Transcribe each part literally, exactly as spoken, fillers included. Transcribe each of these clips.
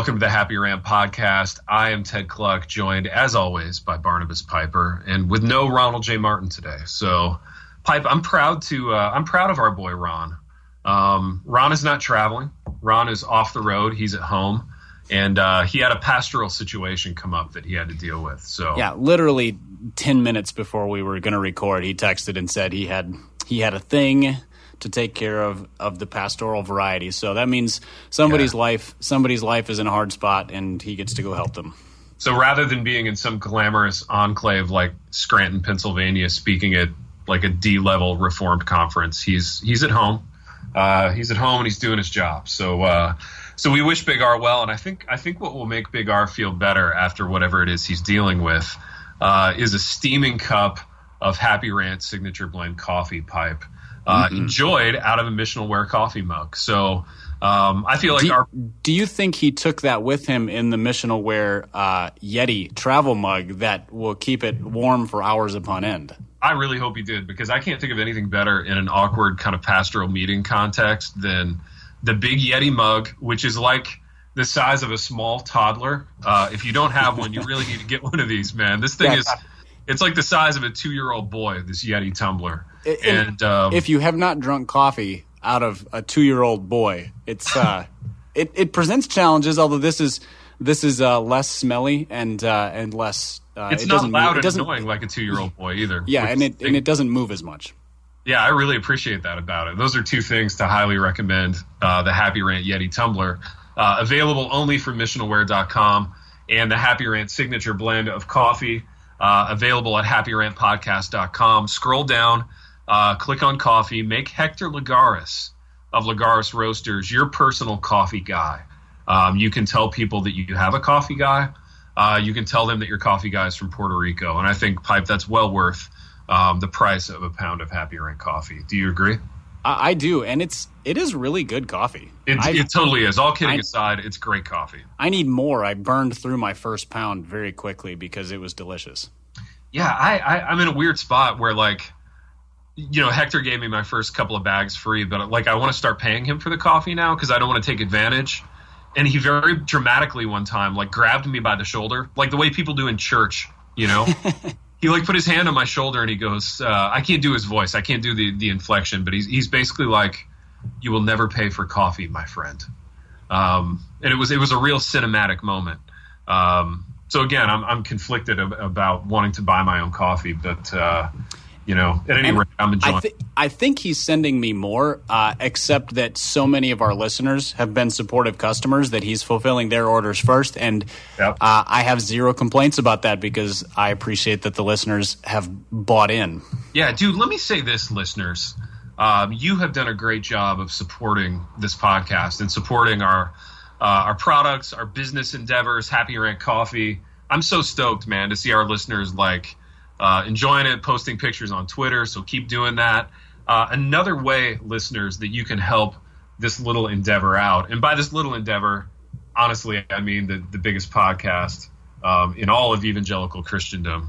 welcome to the Happy Rant podcast. I am Ted Cluck, joined as always by Barnabas Piper, and with no Ronald J. Martin today. So, Pipe, I'm proud to uh, I'm proud of our boy Ron. Um, Ron is not traveling. Ron is off the road. He's at home, and uh, he had a pastoral situation come up that he had to deal with. So yeah, literally ten minutes before we were going to record, he texted and said he had he had a thing to take care of of the pastoral variety. So that means somebody's yeah. life somebody's life is in a hard spot, and he gets to go help them. So rather than being in some glamorous enclave like Scranton, Pennsylvania, speaking at like a D-level Reformed conference, he's he's at home. Uh, he's at home and he's doing his job. So uh, so we wish Big R well, and I think I think what will make Big R feel better after whatever it is he's dealing with uh, is a steaming cup of Happy Rant Signature Blend coffee, Pipe. Uh, mm-hmm. Enjoyed out of a Missional Wear coffee mug. So um, I feel like do you, our. Do you think he took that with him in the Missional Wear uh, Yeti travel mug that will keep it warm for hours upon end? I really hope he did, because I can't think of anything better in an awkward kind of pastoral meeting context than the big Yeti mug, which is like the size of a small toddler. Uh, if you don't have one, you really need to get one of these, man. This thing yeah. is. It's like the size of a two-year-old boy, this Yeti tumbler. It, and um, if you have not drunk coffee out of a two-year-old boy, it's uh, it, it presents challenges. Although this is this is uh, less smelly and uh, and less. Uh, it's it not doesn't, loud it and annoying like a two-year-old boy either. Yeah, and it and it doesn't move as much. Yeah, I really appreciate that about it. Those are two things to highly recommend. Uh, the Happy Rant Yeti tumbler, uh, available only from missional wear dot com, and the Happy Rant Signature Blend of coffee. Uh, available at happy rant podcast dot com. Scroll down, uh, click on coffee, make Hector Lagares of Lagares Roasters your personal coffee guy. Um, you can tell people that you have a coffee guy. Uh, you can tell them that your coffee guy is from Puerto Rico. And I think, Pipe, that's well worth um, the price of a pound of Happy Rant coffee. Do you agree? I, I do, and it's it is really good coffee. It, I, it totally is. All kidding I, aside, it's great coffee. I need more. I burned through my first pound very quickly because it was delicious. Yeah, I, I, I'm in a weird spot where, like, you know, Hector gave me my first couple of bags free, but, like, I want to start paying him for the coffee now because I don't want to take advantage. And he very dramatically one time, like, grabbed me by the shoulder, like the way people do in church, you know? He, like, put his hand on my shoulder and he goes, uh, I can't do his voice. I can't do the, the inflection, but he's he's basically like, you will never pay for coffee, my friend. Um, and it was it was a real cinematic moment. Um, so, again, I'm I'm conflicted ab- about wanting to buy my own coffee, but, uh, you know, at any and rate, I'm enjoying I th- it. I think he's sending me more, uh, except that so many of our listeners have been supportive customers that he's fulfilling their orders first. And yep. uh, I have zero complaints about that because I appreciate that the listeners have bought in. Yeah, dude, let me say this, listeners. Um, you have done a great job of supporting this podcast and supporting our uh, our products, our business endeavors, Happy Rant Coffee. I'm so stoked, man, to see our listeners, like, Uh, enjoying it, posting pictures on Twitter, so keep doing that. Uh, another way, listeners, that you can help this little endeavor out, and by this little endeavor, honestly, I mean the, the biggest podcast um, in all of evangelical Christendom.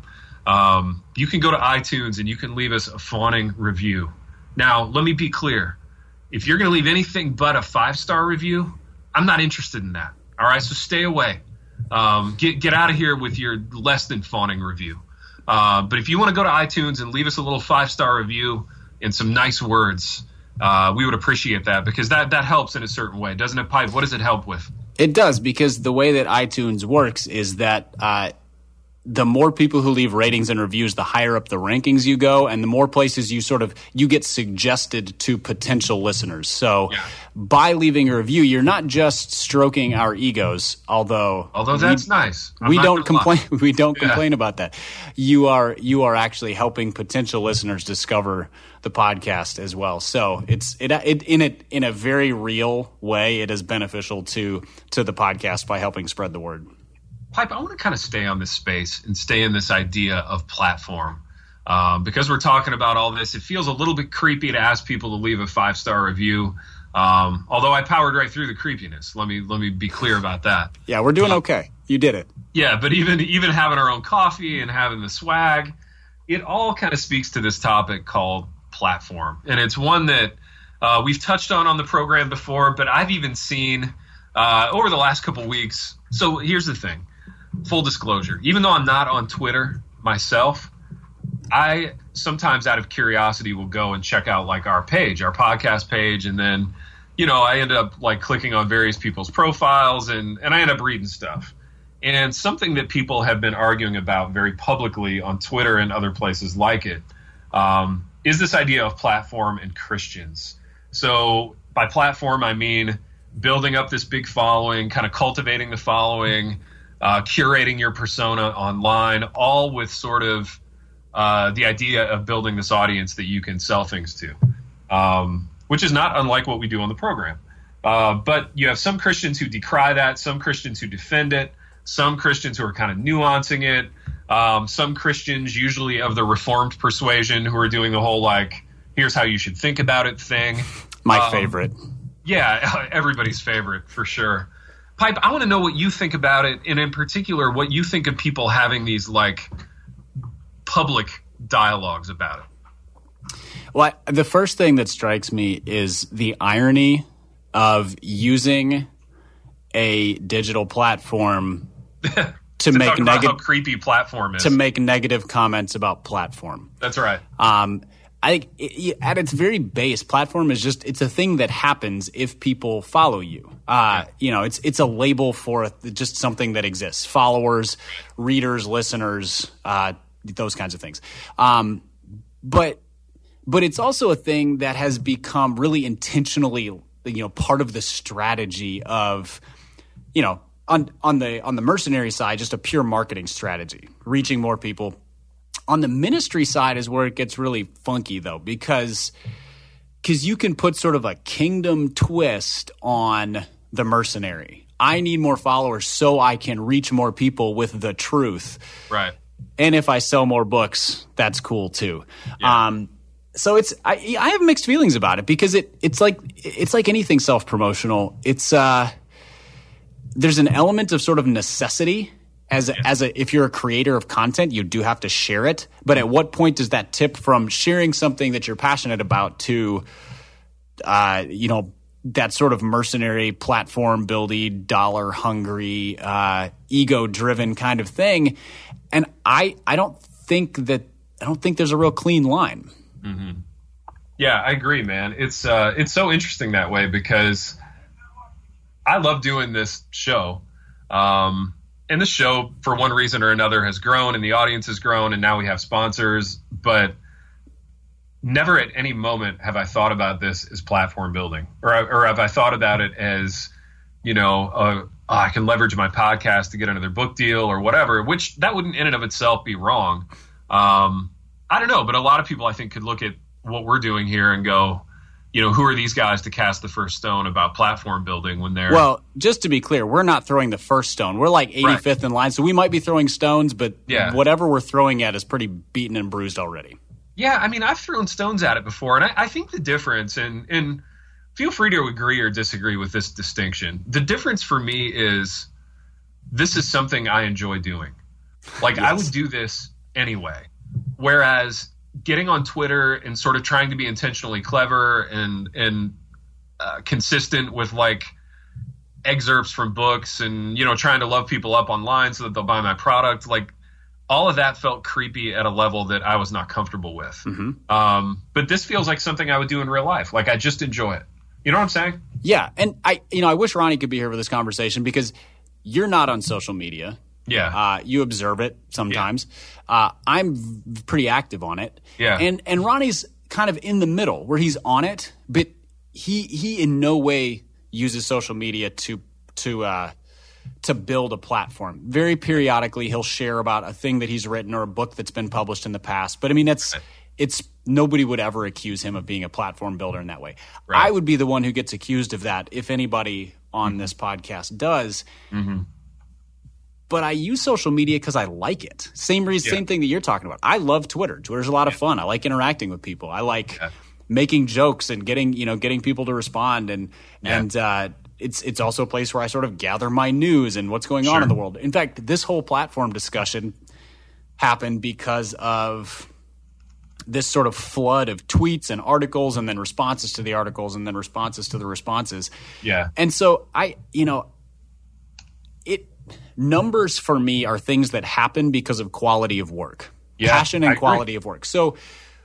Um, you can go to iTunes and you can leave us a fawning review. Now, let me be clear. If you're going to leave anything but a five-star review, I'm not interested in that. All right, so stay away. Um, get, get out of here with your less than fawning review. Uh, but if you want to go to iTunes and leave us a little five-star review and some nice words, uh, we would appreciate that because that, that helps in a certain way. Doesn't it, Pipe? What does it help with? It does, because the way that iTunes works is that uh, the more people who leave ratings and reviews, the higher up the rankings you go, and the more places you sort of you get suggested to potential listeners. So yeah. by leaving a review, you're not just stroking our egos, although although that's we, nice. I'm we not don't complain. Lie. We don't yeah. complain about that. You are you are actually helping potential listeners discover the podcast as well. So it's it, it in it in a very real way. It is beneficial to to the podcast by helping spread the word. Pipe, I want to kind of stay on this space and stay in this idea of platform. Um, because we're talking about all this, it feels a little bit creepy to ask people to leave a five-star review. Um, although I powered right through the creepiness. Let me let me be clear about that. Yeah, we're doing okay. You did it. Yeah, but even even having our own coffee and having the swag, it all kind of speaks to this topic called platform. And it's one that uh, we've touched on on the program before, but I've even seen uh, over the last couple weeks. So here's the thing. Full disclosure. Even though I'm not on Twitter myself, I sometimes out of curiosity will go and check out like our page, our podcast page. And then, you know, I end up like clicking on various people's profiles and, and I end up reading stuff. And something that people have been arguing about very publicly on Twitter and other places like it um, is this idea of platform and Christians. So by platform, I mean building up this big following, kind of cultivating the following, uh, curating your persona online, all with sort of uh, the idea of building this audience that you can sell things to, um, which is not unlike what we do on the program. Uh, but you have some Christians who decry that, some Christians who defend it, some Christians who are kind of nuancing it, um, some Christians usually of the Reformed persuasion who are doing the whole like, here's how you should think about it thing. My um, favorite. Yeah, everybody's favorite for sure. Pipe, I want to know what you think about it, and in particular, what you think of people having these like public dialogues about it. Well, I, the first thing that strikes me is the irony of using a digital platform to, to make negative how creepy platform is to make negative comments about platform. That's right. Um, I think it, at its very base, platform is just it's a thing that happens if people follow you. Uh, you know, it's it's a label for a, just something that exists. Followers, readers, listeners, uh, those kinds of things. Um, but but it's also a thing that has become really intentionally, you know, part of the strategy of, you know, on on the on the mercenary side, just a pure marketing strategy, reaching more people. On the ministry side is where it gets really funky, though, because because you can put sort of a kingdom twist on the mercenary. I need more followers so I can reach more people with the truth. Right. And if I sell more books, that's cool too. Yeah. Um, so it's I, I have mixed feelings about it because it it's like it's like anything self-promotional. It's uh, there's an element of sort of necessity. As a, as a, if you're a creator of content, you do have to share it. But at what point does that tip from sharing something that you're passionate about to, uh, you know, that sort of mercenary, platform buildy, dollar hungry, uh, ego driven kind of thing? And I, I don't think that I don't think there's a real clean line. Mm-hmm. Yeah, I agree, man. It's uh, it's so interesting that way because I love doing this show. Um, And the show, for one reason or another, has grown and the audience has grown and now we have sponsors. But never at any moment have I thought about this as platform building or, or have I thought about it as, you know, uh, oh, I can leverage my podcast to get another book deal or whatever, which that wouldn't in and of itself be wrong. Um, I don't know. But a lot of people, I think, could look at what we're doing here and go, you know, who are these guys to cast the first stone about platform building when they're... Well, just to be clear, we're not throwing the first stone. We're like eighty-fifth right. in line, so we might be throwing stones, but yeah. whatever we're throwing at is pretty beaten and bruised already. Yeah, I mean, I've thrown stones at it before, and I, I think the difference, and, and feel free to agree or disagree with this distinction, the difference for me is this is something I enjoy doing. Like, yes. I would do this anyway, whereas... getting on Twitter and sort of trying to be intentionally clever and and uh, consistent with like excerpts from books and, you know, trying to love people up online so that they'll buy my product. Like all of that felt creepy at a level that I was not comfortable with. Mm-hmm. Um, but this feels like something I would do in real life. Like I just enjoy it. You know what I'm saying? Yeah. And I, you know, I wish Ronnie could be here for this conversation because you're not on social media. Yeah. Uh, you observe it sometimes. Yeah. Uh, I'm v- pretty active on it. Yeah. And and Ronnie's kind of in the middle where he's on it, but he he in no way uses social media to to uh, to build a platform. Very periodically he'll share about a thing that he's written or a book that's been published in the past. But I mean that's right. it's nobody would ever accuse him of being a platform builder in that way. Right. I would be the one who gets accused of that if anybody on mm-hmm. this podcast does. Mm-hmm. But I use social media because I like it. Same reason, yeah. same thing that you're talking about. I love Twitter. Twitter's a lot of fun. I like interacting with people. I like yeah. making jokes and getting you know getting people to respond. And yeah. and uh, it's it's also a place where I sort of gather my news and what's going sure. on in the world. In fact, this whole platform discussion happened because of this sort of flood of tweets and articles and then responses to the articles and then responses to the responses. Yeah. And so I, you know, it numbers for me are things that happen because of quality of work, yeah, passion and I quality agree. of work. So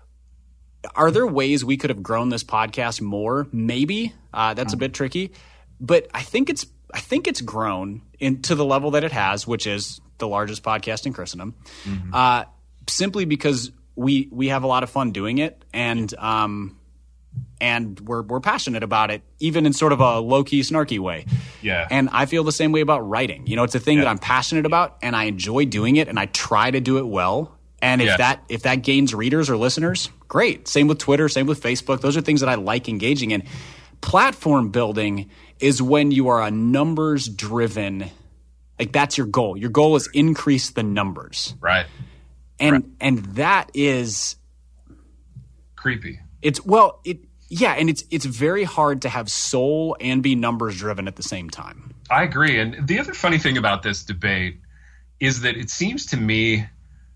are there ways we could have grown this podcast more? Maybe. Uh, that's mm-hmm. a bit tricky, but I think it's, I think it's grown into the level that it has, which is the largest podcast in Christendom, mm-hmm. uh, simply because we we have a lot of fun doing it, and um, and we're we're passionate about it, even in sort of a low key, snarky way. Yeah. And I feel the same way about writing. You know, it's a thing yeah. that I'm passionate about, and I enjoy doing it, and I try to do it well. And if yeah. that if that gains readers or listeners, great. Same with Twitter, same with Facebook. Those are things that I like engaging in. Platform building is when you are a numbers driven, like that's your goal. Your goal is increase the numbers. Right. And right. and that is creepy. It's well, it yeah, and it's it's very hard to have soul and be numbers driven at the same time. I agree. And the other funny thing about this debate is that it seems to me,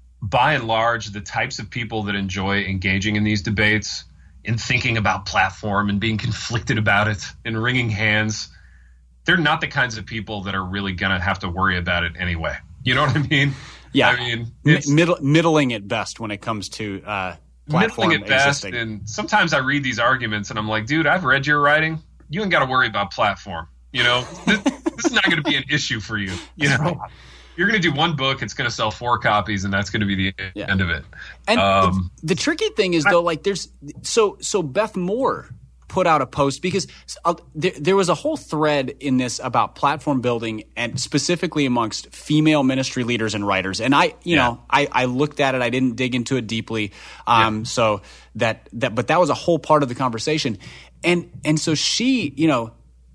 by and large, the types of people that enjoy engaging in these debates and thinking about platform and being conflicted about it and wringing hands, they're not the kinds of people that are really going to have to worry about it anyway. You know what I mean? Yeah. I mean, it's M- middle, middling at best when it comes to uh, platform middling at best. existing. And sometimes I read these arguments and I'm like, dude, I've read your writing. You ain't got to worry about platform. You know, this, this is not going to be an issue for you. You know, right. You're going to do one book, it's going to sell four copies, and that's going to be the yeah. end of it. And um, the, the tricky thing is, though, like there's so so Beth Moore put out a post because uh, there, there was a whole thread in this about platform building and specifically amongst female ministry leaders and writers. And I, you yeah. know, I, I looked at it. I didn't dig into it deeply. Um, yeah. So that that, but that was a whole part of the conversation. And and so she, you know.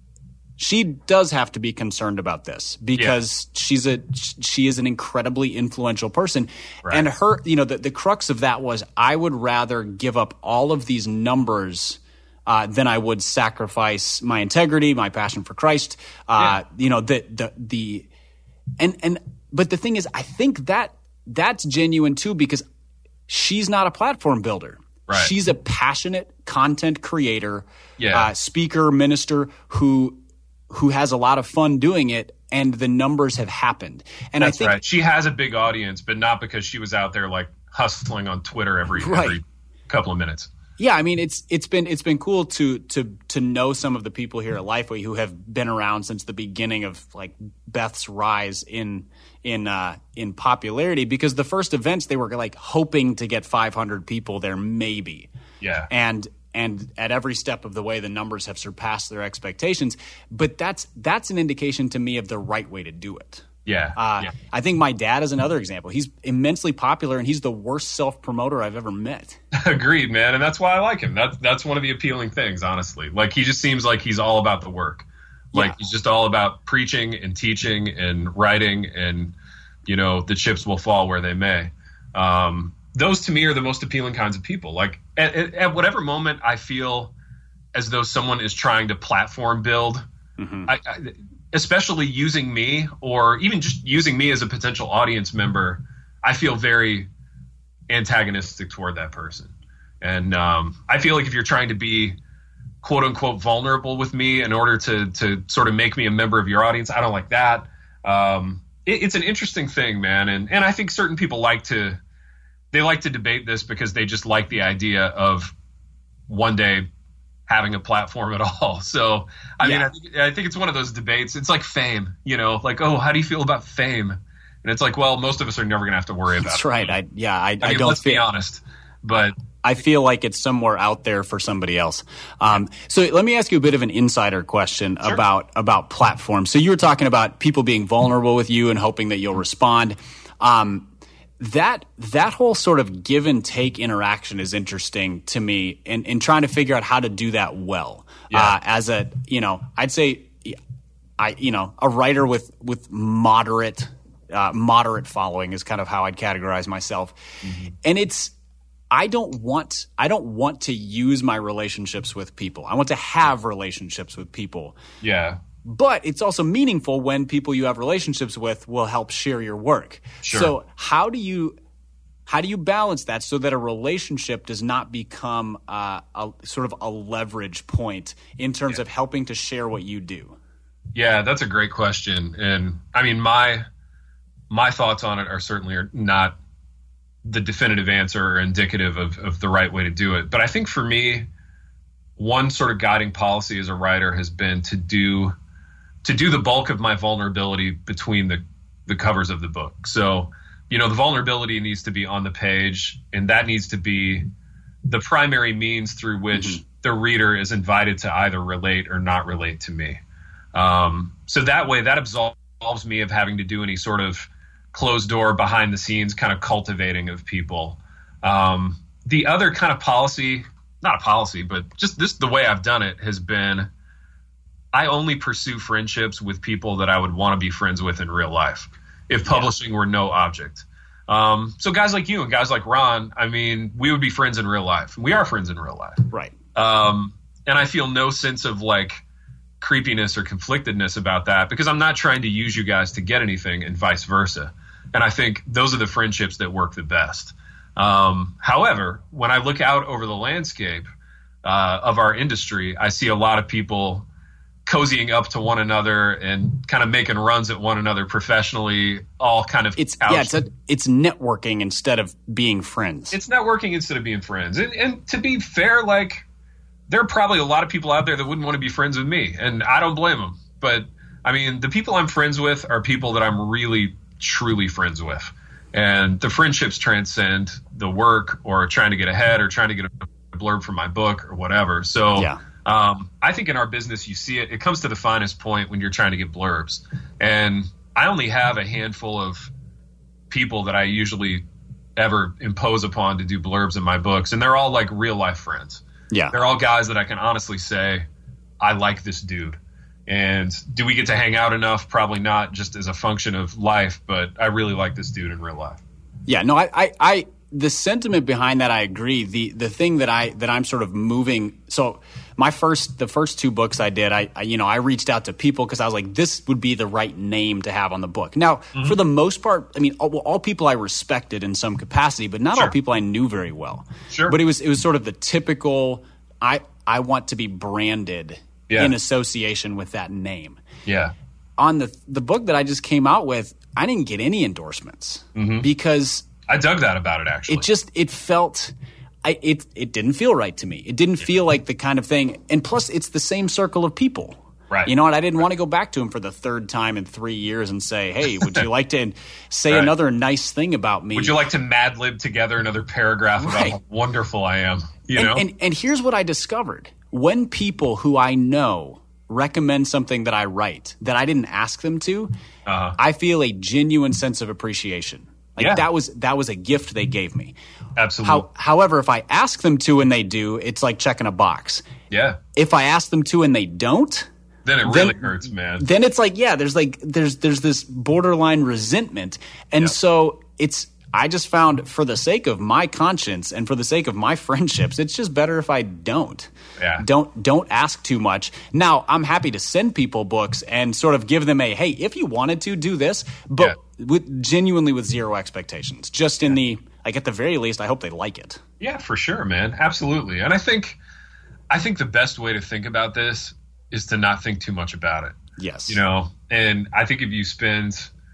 She does have to be concerned about this because yeah. she's a she is an incredibly influential person, right. and her you know the, the crux of that was I would rather give up all of these numbers uh, than I would sacrifice my integrity, my passion for Christ. Uh, yeah. You know the the the and and but the thing is, I think that that's genuine too because she's not a platform builder. Right. She's a passionate content creator, yeah. uh, speaker, minister who. who has a lot of fun doing it, and the numbers have happened. And That's I think right. She has a big audience, but not because she was out there like hustling on Twitter every, right. every couple of minutes. Yeah, I mean it's it's been it's been cool to to to know some of the people here at Lifeway who have been around since the beginning of like Beth's rise in in uh, in popularity because the first events they were like hoping to get five hundred people there maybe. Yeah. And And at every step of the way, the numbers have surpassed their expectations. But that's that's an indication to me of the right way to do it. Yeah, uh, yeah. I think my dad is another example. He's immensely popular, and he's the worst self-promoter I've ever met. Agreed, man. And that's why I like him. That's, that's one of the appealing things, honestly. Like, he just seems like he's all about the work. Like, yeah. he's just all about preaching and teaching and writing and, you know, the chips will fall where they may. Um Those to me are the most appealing kinds of people. Like at, at, at whatever moment I feel as though someone is trying to platform build, mm-hmm. I, I, especially using me or even just using me as a potential audience member, I feel very antagonistic toward that person. And um, I feel like if you're trying to be quote unquote vulnerable with me in order to to sort of make me a member of your audience, I don't like that. Um, it, it's an interesting thing, man. And and I think certain people like to. They like to debate this because they just like the idea of one day having a platform at all. So, I yeah. mean, I think, I think it's one of those debates. It's like fame, you know, like, oh, how do you feel about fame? And it's like, well, most of us are never going to have to worry about That's it. right. I, yeah, I, I, I mean, don't let's feel, be honest, but I feel like it's somewhere out there for somebody else. Um, so let me ask you a bit of an insider question sure. about, about platforms. So you were talking about people being vulnerable with you and hoping that you'll respond. Um, That that whole sort of give and take interaction is interesting to me in, in trying to figure out how to do that well. Yeah. Uh, as a, you know, I'd say I, you know, a writer with with moderate uh, moderate following is kind of how I'd categorize myself. Mm-hmm. And it's I don't want I don't want to use my relationships with people. I want to have relationships with people. Yeah. But it's also meaningful when people you have relationships with will help share your work. Sure. So how do you How do you balance that so that a relationship does not become uh, a sort of a leverage point in terms yeah. of helping to share what you do? Yeah, that's a great question. And I mean, my my thoughts on it are certainly are not the definitive answer or indicative of, of the right way to do it. But I think for me, one sort of guiding policy as a writer has been to do to do the bulk of my vulnerability between the, the covers of the book. So, you know, the vulnerability needs to be on the page, and that needs to be the primary means through which mm-hmm. the reader is invited to either relate or not relate to me. Um, so that way, that absolves me of having to do any sort of closed door, behind the scenes kind of cultivating of people. Um, the other kind of policy, not a policy, but just this, the way I've done it has been, I only pursue friendships with people that I would want to be friends with in real life, if publishing yeah. were no object. Um, so guys like you and guys like Ron, I mean, we would be friends in real life. We are friends in real life. Right. Um, and I feel no sense of like creepiness or conflictedness about that, because I'm not trying to use you guys to get anything and vice versa. And I think those are the friendships that work the best. Um, however, when I look out over the landscape uh, of our industry, I see a lot of people cozying up to one another and kind of making runs at one another professionally, all kind of it's yeah it's, a, it's networking instead of being friends. It's networking instead of being friends. And, and to be fair, like, there are probably a lot of people out there that wouldn't want to be friends with me, and I don't blame them. But I mean, the people I'm friends with are people that I'm really truly friends with, and the friendships transcend the work or trying to get ahead or trying to get a blurb from my book or whatever. So yeah. Um, I think in our business, you see it. It comes to the finest point when you're trying to get blurbs. And I only have a handful of people that I usually ever impose upon to do blurbs in my books. And they're all like real life friends. Yeah. They're all guys that I can honestly say, I like this dude. And do we get to hang out enough? Probably not, just as a function of life. But I really like this dude in real life. Yeah, no, I, I, I the sentiment behind that, I agree. The the thing that I that I'm sort of moving. So my first the first two books I did, I, I you know I reached out to people because I was like, this would be the right name to have on the book. Now, mm-hmm. for the most part, I mean, all, all people I respected in some capacity, but not sure. all people I knew very well. Sure. But it was it was sort of the typical. I I want to be branded yeah. in association with that name. Yeah. On the the book that I just came out with, I didn't get any endorsements mm-hmm. because. I dug that about it, actually. It just, it felt, I, it it didn't feel right to me. It didn't feel like the kind of thing, and plus it's the same circle of people. Right. You know what? I didn't right. want to go back to him for the third time in three years and say, hey, would you like to say right. another nice thing about me? Would you like to Mad Lib together another paragraph right. about how wonderful I am? You and, know? And, and here's what I discovered. When people who I know recommend something that I write that I didn't ask them to, uh-huh. I feel a genuine sense of appreciation. Like yeah. that was that was a gift they gave me. Absolutely. How, however, if I ask them to and they do, it's like checking a box. Yeah. If I ask them to and they don't, then it really then, hurts, man. Then it's like, yeah, there's like there's there's this borderline resentment. And yeah. so it's I just found, for the sake of my conscience and for the sake of my friendships, it's just better if I don't. Yeah. Don't don't ask too much. Now, I'm happy to send people books and sort of give them a, hey, if you wanted to, do this, but yeah. with genuinely with zero expectations. Just in yeah. the, like at the very least, I hope they like it. Yeah, for sure, man. Absolutely. And I think I think the best way to think about this is to not think too much about it. Yes. You know, and I think if you spend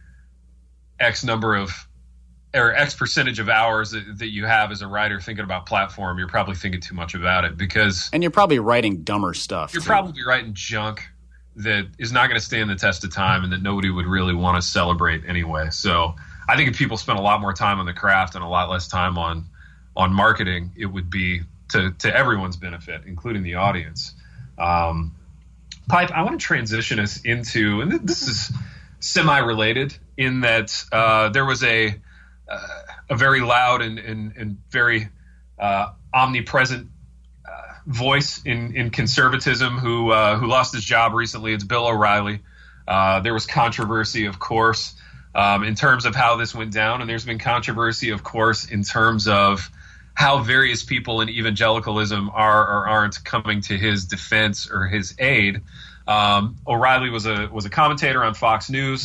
X number of or X percentage of hours that, that you have as a writer thinking about platform, you're probably thinking too much about it, because and you're probably writing dumber stuff. You're too. probably writing junk that is not going to stand the test of time and that nobody would really want to celebrate anyway. So I think if people spent a lot more time on the craft and a lot less time on on marketing, it would be to to everyone's benefit, including the audience. Um, Pipe, I want to transition us into, and this is semi-related in that uh, there was a Uh, a very loud and, and, and very uh, omnipresent uh, voice in, in conservatism who uh, who lost his job recently. It's Bill O'Reilly. Uh, there was controversy, of course, um, in terms of how this went down, and there's been controversy, of course, in terms of how various people in evangelicalism are or aren't coming to his defense or his aid. Um, O'Reilly was a was a commentator on Fox News.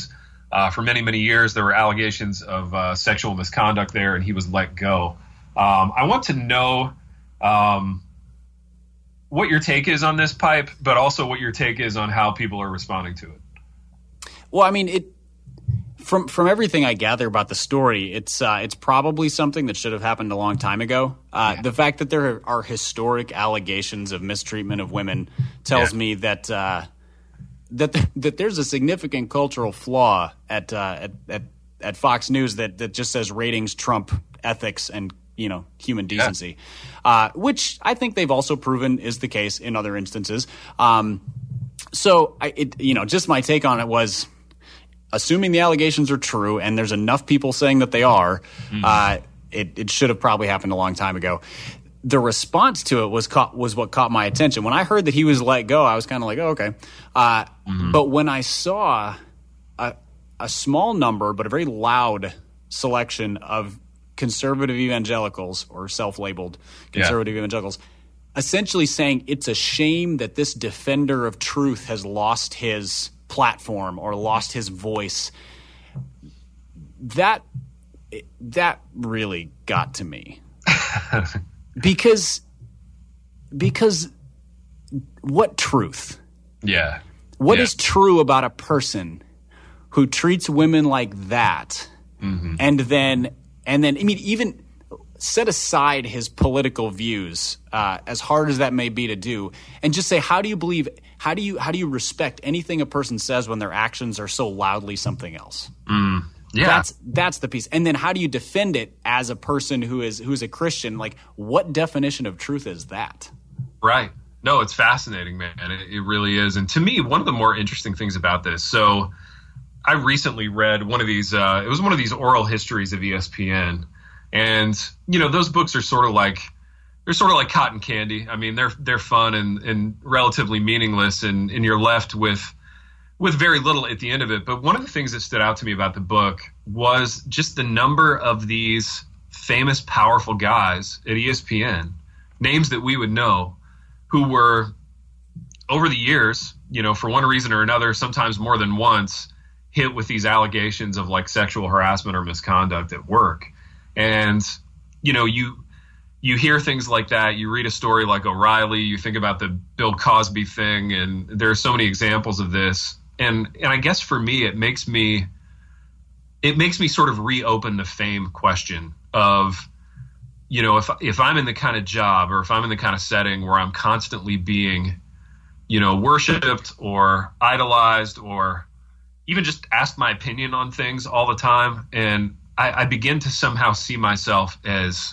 Uh, for many, many years, there were allegations of uh, sexual misconduct there, and he was let go. Um, I want to know um, what your take is on this pipe, but also what your take is on how people are responding to it. Well, I mean, it from from everything I gather about the story, it's uh, it's probably something that should have happened a long time ago. Uh, yeah. The fact that there are historic allegations of mistreatment of women tells yeah. me that. Uh, That the, that there's a significant cultural flaw at, uh, at at at Fox News that, that just says ratings trump ethics and you know human decency, yeah. uh, which I think they've also proven is the case in other instances. Um, so I it you know just my take on it was, assuming the allegations are true and there's enough people saying that they are, mm-hmm. uh, it it should have probably happened a long time ago. The response to it was caught, was what caught my attention. When I heard that he was let go, I was kind of like, oh, okay. Uh, mm-hmm. But when I saw a, a small number, but a very loud selection of conservative evangelicals or self-labeled conservative yeah. evangelicals essentially saying it's a shame that this defender of truth has lost his platform or lost his voice, that that really got to me. Because, because what truth? Yeah. What yeah. is true about a person who treats women like that, mm-hmm. and then, and then, I mean, even set aside his political views, uh, as hard as that may be to do, and just say, how do you believe? How do you how do you respect anything a person says when their actions are so loudly something else? Mm. Yeah. That's that's the piece. And then how do you defend it as a person who is who's a Christian? Like, what definition of truth is that? Right. No, it's fascinating, man. It, it really is. And to me, one of the more interesting things about this, so I recently read one of these, uh, it was one of these oral histories of E S P N. And, you know, those books are sort of like, they're sort of like cotton candy. I mean, they're they're fun and, and relatively meaningless, and, and you're left with with very little at the end of it. But one of the things that stood out to me about the book was just the number of these famous, powerful guys at E S P N, names that we would know, who were, over the years, you know, for one reason or another, sometimes more than once, hit with these allegations of like sexual harassment or misconduct at work. And, you know, you you hear things like that. You read a story like O'Reilly, you think about the Bill Cosby thing, and there are so many examples of this. And and I guess for me, it makes me it makes me sort of reopen the fame question of, you know, if if I'm in the kind of job or if I'm in the kind of setting where I'm constantly being, you know, worshipped or idolized or even just asked my opinion on things all the time, and I, I begin to somehow see myself as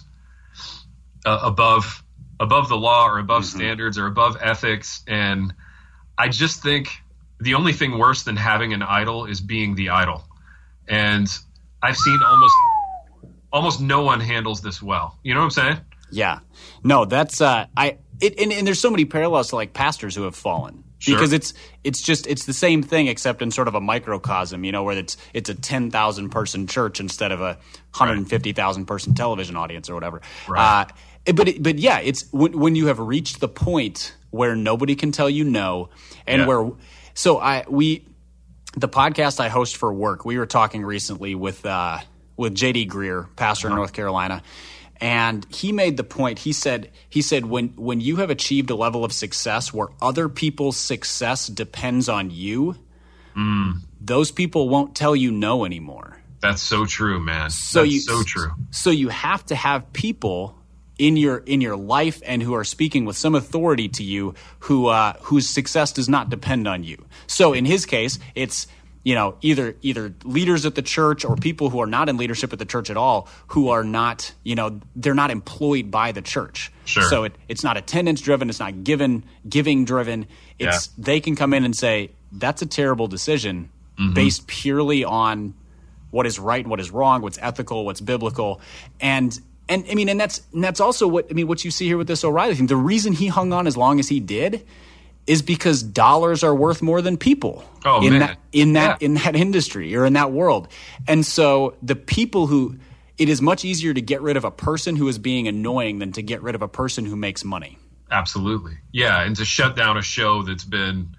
uh, above above the law or above mm-hmm. standards or above ethics, and I just think the only thing worse than having an idol is being the idol. And I've seen almost almost no one handles this well. You know what I'm saying? Yeah. No, that's uh, I. It, and, and there's so many parallels to like pastors who have fallen. Sure. Because it's it's just it's the same thing except in sort of a microcosm, you know, where it's it's a ten thousand person church instead of a one hundred fifty thousand person television audience or whatever. Right. Uh, but it, but yeah, it's when, when you have reached the point where nobody can tell you no, and yeah. where so I we the podcast I host for work, we were talking recently with uh, with J D Greer, pastor uh-huh. in North Carolina. And he made the point, he said, he said, when, when you have achieved a level of success where other people's success depends on you, mm. those people won't tell you no anymore. That's so true, man. So That's you, so true. So you have to have people in your in your life and who are speaking with some authority to you who uh, whose success does not depend on you. So in his case, it's you know, either either leaders at the church or people who are not in leadership at the church at all, who are not, you know, they're not employed by the church. Sure. So it, it's not attendance driven. It's not given giving driven. It's yeah. They can come in and say, that's a terrible decision mm-hmm. based purely on what is right and what is wrong, what's ethical, what's biblical. And and I mean, and that's and that's also what I mean, what you see here with this O'Reilly thing. The reason he hung on as long as he did is because dollars are worth more than people oh, in man. that in that yeah. in that industry or in that world. And so the people who it is much easier to get rid of a person who is being annoying than to get rid of a person who makes money. Absolutely. Yeah, and to shut down a show that's been,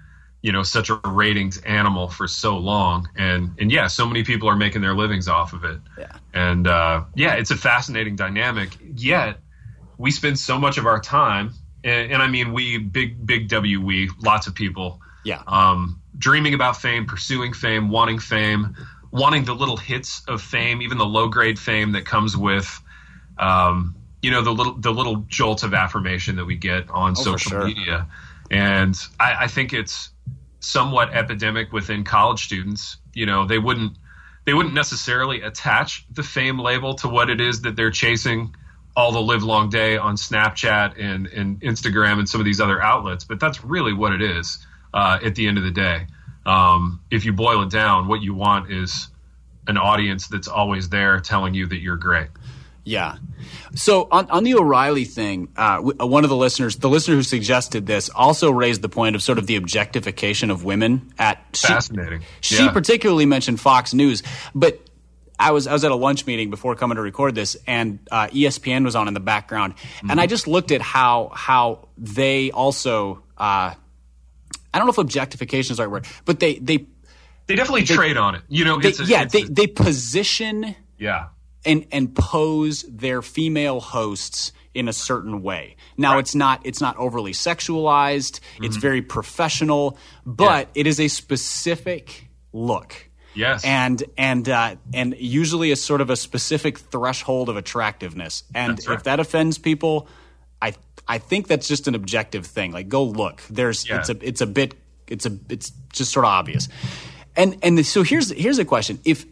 you know, such a ratings animal for so long. And, and yeah, so many people are making their livings off of it. Yeah. And, uh, yeah, it's a fascinating dynamic. Yet we spend so much of our time, and, and I mean, we, big, big W, we, lots of people, yeah, um, dreaming about fame, pursuing fame, wanting fame, wanting the little hits of fame, even the low grade fame that comes with, um, you know, the little, the little jolts of affirmation that we get on oh, social sure. media. And I, I think it's somewhat epidemic within college students. You know, they wouldn't they wouldn't necessarily attach the fame label to what it is that they're chasing all the live long day on Snapchat and, and Instagram and some of these other outlets. But that's really what it is uh, at the end of the day. Um, if you boil it down, what you want is an audience that's always there telling you that you're great. Yeah. So on, on the O'Reilly thing, uh, w- one of the listeners, the listener who suggested this, also raised the point of sort of the objectification of women. At Fascinating. She, yeah. she particularly mentioned Fox News, but I was I was at a lunch meeting before coming to record this, and uh, E S P N was on in the background, mm-hmm. and I just looked at how how they also uh, I don't know if objectification is the right word, but they they they definitely they, trade on it. You know, they, it's a, yeah, it's they a, they position yeah. and and pose their female hosts in a certain way. Now right. it's not it's not overly sexualized. Mm-hmm. It's very professional, but yeah. it is a specific look. Yes. And and uh, and usually a sort of a specific threshold of attractiveness. And that's right. if that offends people, I I think that's just an objective thing. Like, go look. There's yeah. it's a it's a bit it's a it's just sort of obvious. And and the, so here's here's a question. If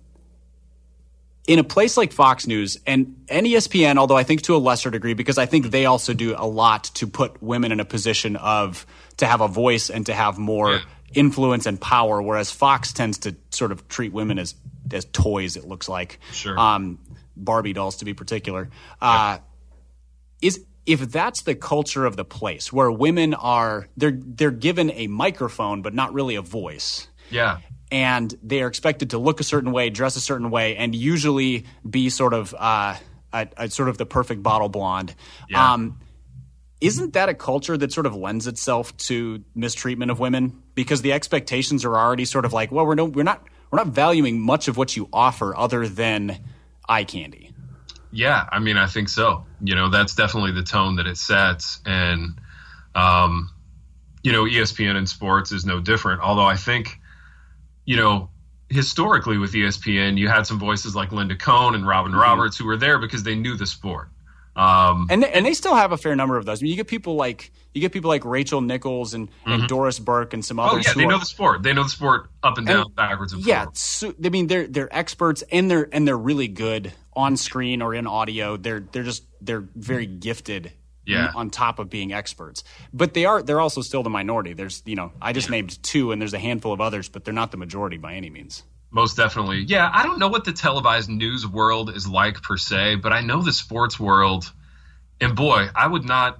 in a place like Fox News and, and E S P N, although I think to a lesser degree, because I think they also do a lot to put women in a position of to have a voice and to have more yeah. influence and power, whereas Fox tends to sort of treat women as as toys, it looks like. Sure. Um, Barbie dolls to be particular. Uh, yeah. Is if that's the culture of the place where women are they're they're given a microphone but not really a voice. Yeah. And they are expected to look a certain way, dress a certain way, and usually be sort of uh, a, a sort of the perfect bottle blonde. Yeah. Um, isn't that a culture that sort of lends itself to mistreatment of women? Because the expectations are already sort of like, well, we're no, we're not we're not valuing much of what you offer other than eye candy. Yeah, I mean, I think so. You know, that's definitely the tone that it sets, and um, you know, E S P N in sports is no different. Although I think, you know, historically with E S P N, you had some voices like Linda Cohn and Robin mm-hmm. Roberts who were there because they knew the sport. Um, and they, and they still have a fair number of those. I mean, you get people like you get people like Rachel Nichols and, mm-hmm. and Doris Burke and some others. Oh yeah, they who know are, the sport. They know the sport up and down, and, backwards and yeah, forward. So, I mean, they're they're experts and they're and they're really good on screen or in audio. They're they're just they're very gifted. Yeah. On top of being experts, but they are they're also still the minority. There's you know I just yeah. named two, and there's a handful of others, but they're not the majority by any means. Most definitely, yeah. I don't know what the televised news world is like per se, but I know the sports world. And boy, I would not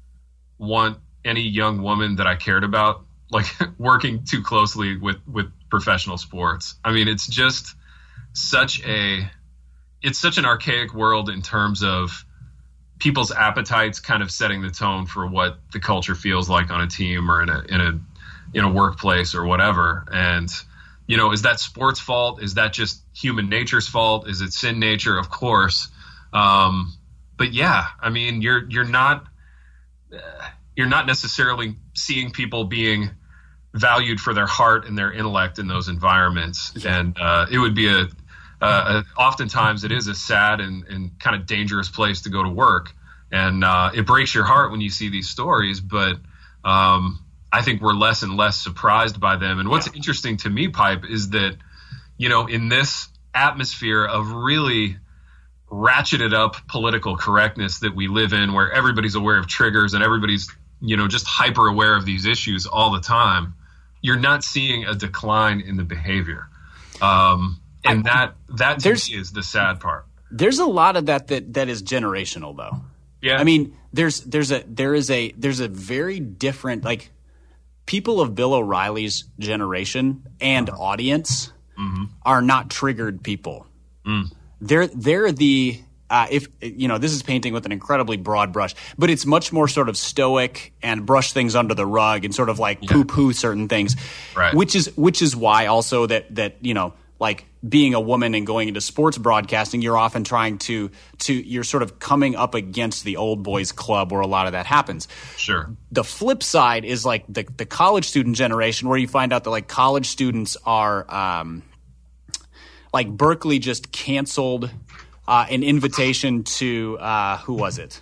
want any young woman that I cared about like working too closely with with professional sports. I mean, it's just such a it's such an archaic world in terms of people's appetites kind of setting the tone for what the culture feels like on a team or in a in a in a workplace or whatever. And you know, is that sports fault? Is that just human nature's fault? Is it sin nature? Of course. Um, but yeah, I mean, you're you're not uh, you're not necessarily seeing people being valued for their heart and their intellect in those environments. Yeah. And uh, it would be a Uh, oftentimes it is a sad and, and kind of dangerous place to go to work. And uh, it breaks your heart when you see these stories, but um, I think we're less and less surprised by them. And what's yeah. interesting to me, Pipe, is that, you know, in this atmosphere of really ratcheted up political correctness that we live in, where everybody's aware of triggers and everybody's, you know, just hyper aware of these issues all the time, you're not seeing a decline in the behavior. Um And that that to me is the sad part. There's a lot of that that that is generational, though. Yeah, I mean, there's there's a there is a there's a very different, like, people of Bill O'Reilly's generation and audience mm-hmm. are not triggered people. Mm. They're they're the uh, if you know, this is painting with an incredibly broad brush, but it's much more sort of stoic and brush things under the rug and sort of like yeah. poo-poo certain things, right. which is which is why also that that you know. like being a woman and going into sports broadcasting, you're often trying to to you're sort of coming up against the old boys club where a lot of that happens. Sure. The flip side is like the the college student generation where you find out that like college students are um, like Berkeley just canceled uh, an invitation to uh, who was it?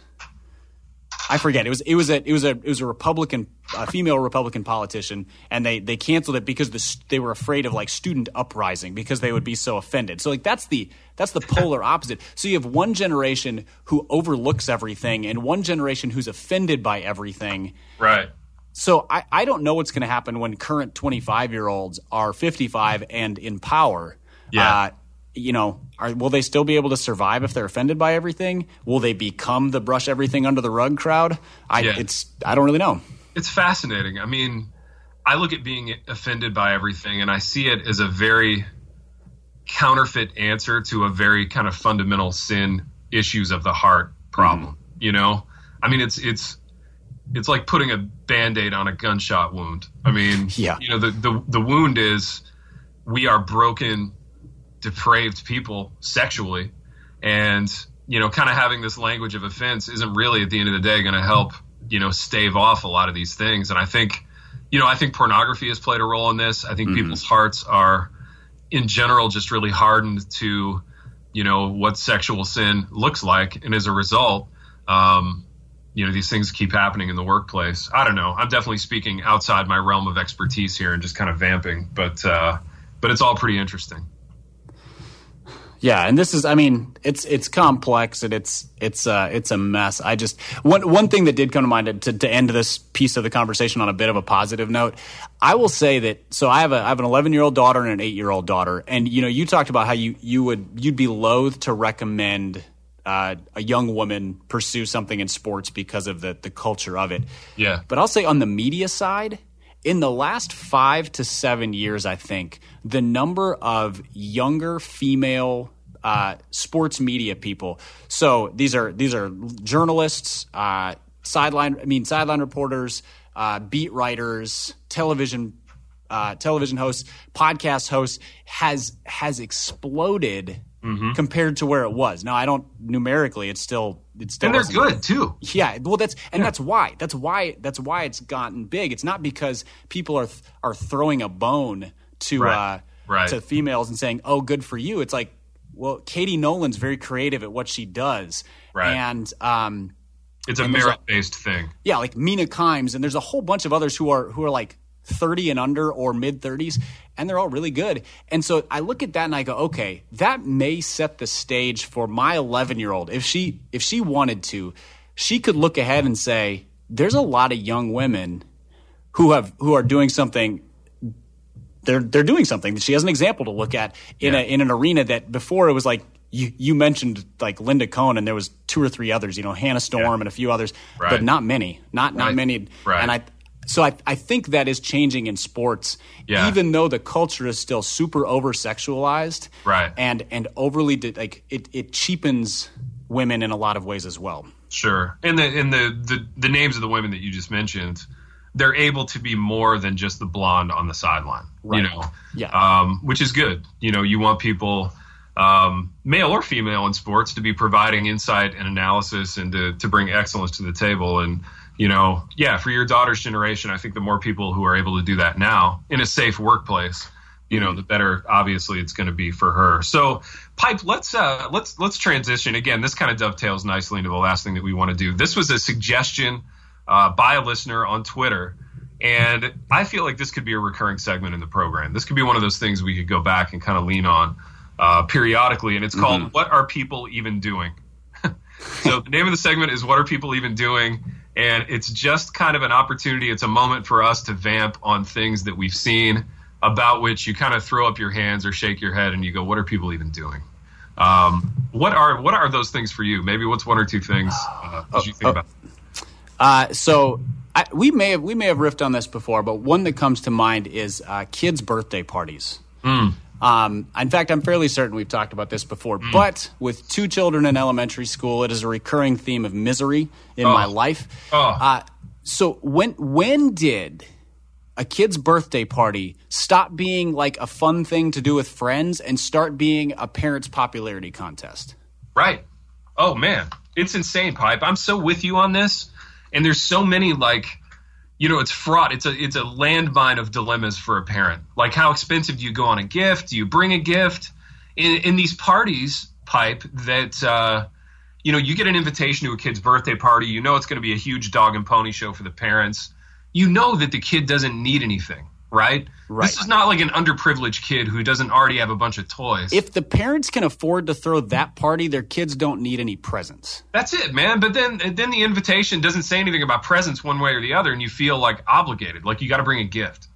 I forget. It was it was a it was a it was a Republican, a female Republican politician, and they they canceled it because the, they were afraid of like student uprising because they would be so offended. So like that's the that's the polar opposite. So you have one generation who overlooks everything and one generation who's offended by everything. Right. So I, I don't know what's going to happen when current twenty-five year olds are fifty-five and in power. Yeah. Uh, you know, are, will they still be able to survive if they're offended by everything? Will they become the brush everything under the rug crowd? I yeah. it's I don't really know. It's fascinating. I mean, I look at being offended by everything, and I see it as a very counterfeit answer to a very kind of fundamental sin issues of the heart problem. Mm-hmm. You know, I mean, it's it's it's like putting a Band-Aid on a gunshot wound. I mean, yeah. you know, the the the wound is we are broken, depraved people sexually, and you know, kind of having this language of offense isn't really at the end of the day going to help, you know, stave off a lot of these things. And I think, you know, I think pornography has played a role in this. I think mm-hmm. people's hearts are in general just really hardened to, you know, what sexual sin looks like, and as a result, um you know, these things keep happening in the workplace. I don't know, I'm definitely speaking outside my realm of expertise here and just kind of vamping, but uh but it's all pretty interesting. Yeah, and this is, I mean, it's it's complex and it's it's uh, it's a mess. I just one one thing that did come to mind to, to end this piece of the conversation on a bit of a positive note, I will say that. So I have a I have an eleven year old daughter and an eight year old daughter, and you know, you talked about how you you would you'd be loath to recommend uh, a young woman pursue something in sports because of the the culture of it. Yeah, but I'll say on the media side, in the last five to seven years, I think the number of younger female uh, sports media people. So these are these are journalists, uh, sideline. I mean, sideline reporters, uh, beat writers, television uh, television hosts, podcast hosts has has exploded mm-hmm. compared to where it was. Now, I don't numerically. It's still it's still and they're good too. Yeah, well, that's and yeah. that's why that's why that's why it's gotten big. It's not because people are th- are throwing a bone to right. uh, right. to females and saying, "Oh, good for you." It's like, well, Katie Nolan's very creative at what she does, right. and um, it's a and merit based thing. Yeah, like Mina Kimes, and there's a whole bunch of others who are who are like thirty and under or mid thirties, and they're all really good. And so I look at that and I go, okay, that may set the stage for my eleven year old. If she if she wanted to, she could look ahead and say, there's a lot of young women who have who are doing something. They're they're doing something. She has an example to look at in yeah. a in an arena that before it was like you you mentioned like Linda Cohn, and there was two or three others, you know, Hannah Storm yeah. and a few others, right. but not many, not not right. many. Right. And I so I I think that is changing in sports, yeah. even though the culture is still super over sexualized, right? And and overly like it it cheapens women in a lot of ways as well. Sure, and the and the the, the names of the women that you just mentioned, they're able to be more than just the blonde on the sideline, right. you know, yeah, um, which is good. You know, you want people, um, male or female in sports, to be providing insight and analysis and to, to bring excellence to the table. And, you know, yeah, for your daughter's generation, I think the more people who are able to do that now in a safe workplace, you know, the better, obviously, it's going to be for her. So, Pipe, let's uh, let's let's transition. Again, this kind of dovetails nicely into the last thing that we want to do. This was a suggestion Uh, by a listener on Twitter, and I feel like this could be a recurring segment in the program. This could be one of those things we could go back and kind of lean on uh, periodically, and it's called mm-hmm. What Are People Even Doing? So the name of the segment is What Are People Even Doing? And it's just kind of an opportunity. It's a moment for us to vamp on things that we've seen about which you kind of throw up your hands or shake your head and you go, what are people even doing? Um, what are what are those things for you? Maybe what's one or two things uh, that you think oh, oh. about? Uh, so I, we may have we may have riffed on this before, but one that comes to mind is uh, kids' birthday parties. Mm. Um, in fact, I'm fairly certain we've talked about this before, mm. but with two children in elementary school, it is a recurring theme of misery in oh. my life. Oh. Uh, so when when did a kid's birthday party stop being like a fun thing to do with friends and start being a parent's popularity contest? Right. Oh, man. It's insane, Pipe. I'm so with you on this. And there's so many, like, you know, it's fraught. It's a it's a landmine of dilemmas for a parent. Like, how expensive do you go on a gift? Do you bring a gift? In, in these parties, Pipe, that, uh, you know, you get an invitation to a kid's birthday party. You know it's going to be a huge dog and pony show for the parents. You know that the kid doesn't need anything, right? Right. This is not like an underprivileged kid who doesn't already have a bunch of toys. If the parents can afford to throw that party, their kids don't need any presents. That's it, man. But then then the invitation doesn't say anything about presents one way or the other, and you feel like obligated, like you got to bring a gift.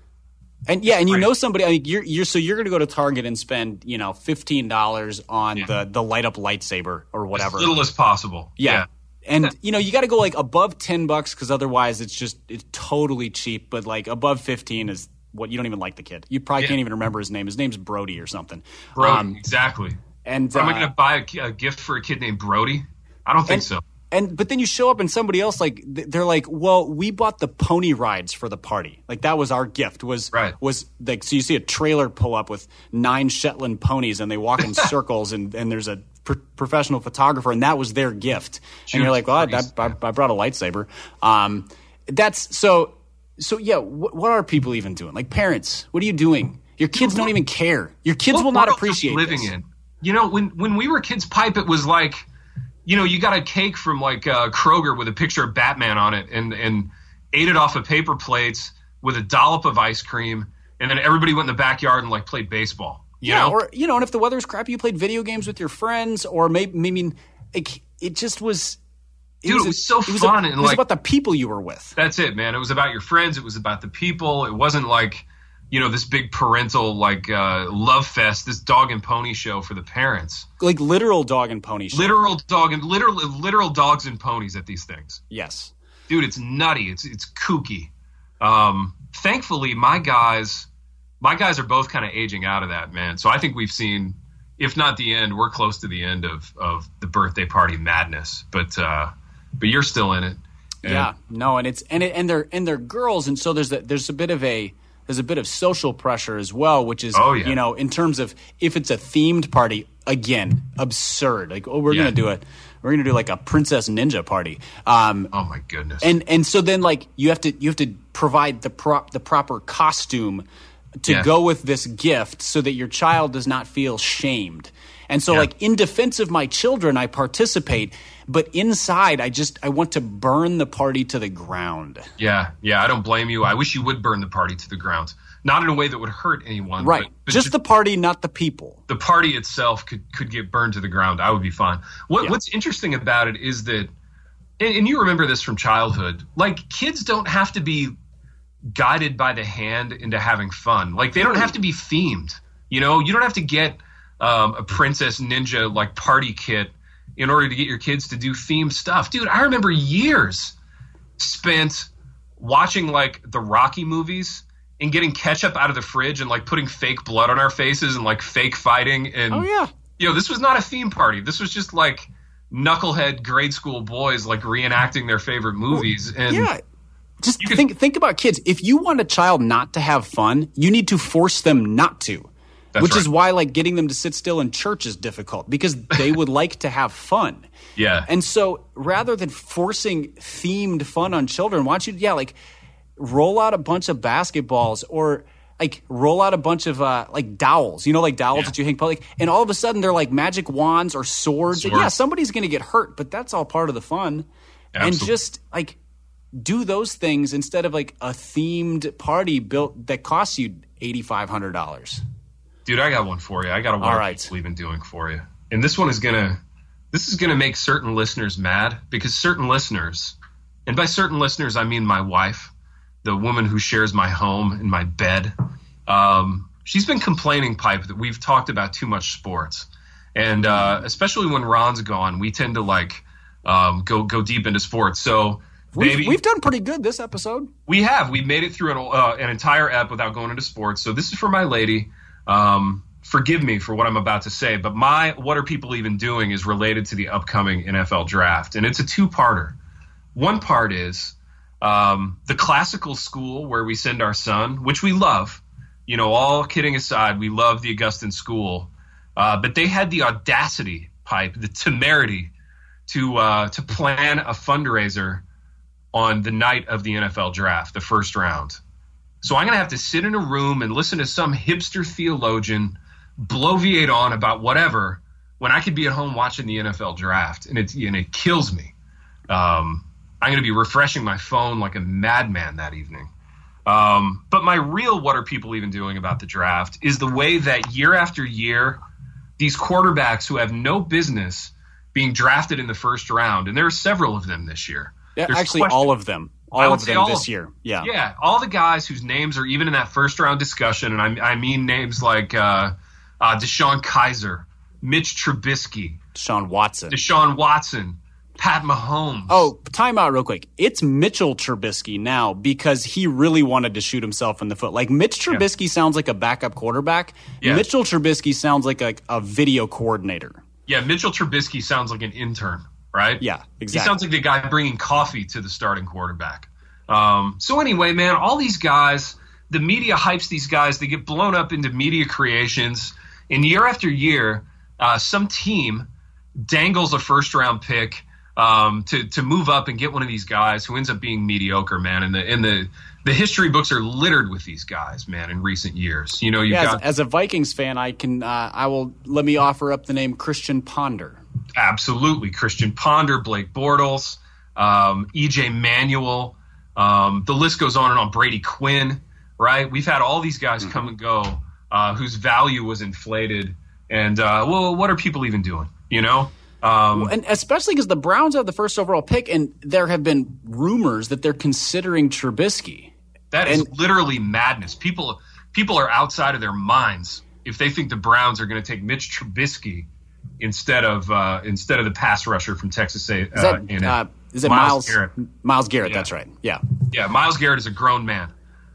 And yeah, and you know somebody. I mean, you're you're so you're going to go to Target and spend you know fifteen dollars on yeah. the the light up lightsaber or whatever, as little as possible. Yeah. yeah. And, you know, you got to go, like, above ten bucks because otherwise it's just it's totally cheap. But, like, above fifteen is what you don't even like the kid. You probably yeah. can't even remember his name. His name's Brody or something. Brody, um, exactly. And Am uh, I going to buy a, a gift for a kid named Brody? I don't think and, so. And But then you show up and somebody else, like, they're like, well, we bought the pony rides for the party. Like, that was our gift. Was, right. was like, so you see a trailer pull up with nine Shetland ponies and they walk in circles and, and there's a Pro- professional photographer, and that was their gift. Shoot, and you're like, well, I, I, I brought a lightsaber. Um, that's so. So yeah, wh- what are people even doing? Like parents, what are you doing? Your kids don't even care. Your kids what will not appreciate living this. in. You know, when when we were kids, Pipe, it was like, you know, you got a cake from like uh, Kroger with a picture of Batman on it, and and ate it off of paper plates with a dollop of ice cream, and then everybody went in the backyard and like played baseball. You yeah, know? or you know, and if the weather's crappy, you played video games with your friends, or maybe, maybe it, it just was. It Dude, was, it was so it was fun, a, and it was like, about the people you were with. That's it, man. It was about your friends. It was about the people. It wasn't like, you know, this big parental like uh, love fest, this dog and pony show for the parents. Like literal dog and pony show. Literal dog and literal literal dogs and ponies at these things. Yes, dude, it's nutty. It's it's kooky. Um, thankfully, my guys. My guys are both kind of aging out of that, man. So I think we've seen, if not the end, we're close to the end of, of the birthday party madness. But uh, but you're still in it. And yeah, no, and it's and it, and they're and they're girls, and so there's a, there's a bit of a there's a bit of social pressure as well, which is oh, yeah. you know in terms of if it's a themed party, again, absurd. Like oh, we're yeah. gonna do it. We're gonna do like a princess ninja party. Um, oh my goodness. And and so then like you have to you have to provide the prop the proper costume to yeah. go with this gift so that your child does not feel shamed. And so yeah. like in defense of my children, I participate, but inside I just I want to burn the party to the ground. Yeah, yeah, I don't blame you. I wish you would burn the party to the ground. Not in a way that would hurt anyone. Right. But, but just, just the party, not the people. The party itself could, could get burned to the ground. I would be fine. What, yeah. What's interesting about it is that, and, and you remember this from childhood, like kids don't have to be guided by the hand into having fun. Like they don't have to be themed. You know, you don't have to get um, a princess ninja like party kit in order to get your kids to do themed stuff. Dude, I remember years spent watching like the Rocky movies and getting ketchup out of the fridge and like putting fake blood on our faces and like fake fighting. And oh yeah, you know, this was not a theme party. This was just like knucklehead grade school boys like reenacting their favorite movies. And yeah. Just you think could, think about kids. If you want a child not to have fun, you need to force them not to. Which right. is why like getting them to sit still in church is difficult because they would like to have fun. Yeah. And so rather than forcing themed fun on children, why don't you yeah, like roll out a bunch of basketballs or like roll out a bunch of uh, like dowels, you know, like dowels yeah. that you hang public, and all of a sudden they're like magic wands or swords. Sword. And yeah, somebody's going to get hurt, but that's all part of the fun. Absolutely. And just like do those things instead of like a themed party built that costs you eighty-five hundred dollars. Dude, I got one for you. I got a one right. we've been doing for you. And this one is going to this is going to make certain listeners mad because certain listeners, and by certain listeners I mean my wife, the woman who shares my home and my bed. Um, she's been complaining, Pipe, that we've talked about too much sports. And uh, especially when Ron's gone, we tend to like um, go go deep into sports. So We've, Baby, we've done pretty good this episode. We have. We made it through an, uh, an entire ep without going into sports. So this is for my lady. Um, forgive me for what I'm about to say, but my What Are People Even Doing is related to the upcoming N F L draft. And it's a two-parter. One part is um, the classical school where we send our son, which we love. You know, all kidding aside, we love the Augustin school. Uh, but they had the audacity, Pipe, the temerity to uh, to plan a fundraiser on the night of the N F L draft, the first round. So I'm going to have to sit in a room and listen to some hipster theologian bloviate on about whatever when I could be at home watching the N F L draft, and it, and it kills me. Um, I'm going to be refreshing my phone like a madman that evening. Um, but my real What Are People Even Doing about the draft is the way that year after year, these quarterbacks who have no business being drafted in the first round, and there are several of them this year. Yeah, There's actually, question- all of them. All of them all this of, year. Yeah. Yeah. All the guys whose names are even in that first round discussion. And I, I mean names like uh, uh, Deshaun Kaiser, Mitch Trubisky, Deshaun Watson, Deshaun Watson, Pat Mahomes. Oh, time out real quick. It's Mitchell Trubisky now because he really wanted to shoot himself in the foot. Like Mitch Trubisky yeah. sounds like a backup quarterback. Yeah. Mitchell Trubisky sounds like a, a video coordinator. Yeah. Mitchell Trubisky sounds like an intern. Right? Yeah, exactly. He sounds like the guy bringing coffee to the starting quarterback. Um, so anyway, man, all these guys, the media hypes these guys. They get blown up into media creations. And year after year, uh, some team dangles a first-round pick um, to to move up and get one of these guys who ends up being mediocre, man. And the and the the history books are littered with these guys, man, in recent years. You know, you've yeah, got as, as a Vikings fan, I can uh, I will let me offer up the name Christian Ponder. Absolutely. Christian Ponder, Blake Bortles, um, E J Manuel. Um, the list goes on and on. Brady Quinn, right? We've had all these guys come and go uh, whose value was inflated. And, uh, well, what are people even doing, you know? Um, and especially because the Browns have the first overall pick, and there have been rumors that they're considering Trubisky. That is and, literally madness. People, people are outside of their minds if they think the Browns are going to take Mitch Trubisky instead of uh, instead of the pass rusher from Texas A and M. Is that, uh, is it Myles, Myles Garrett? Myles Garrett, yeah. That's right. Yeah. Yeah, Myles Garrett is a grown man.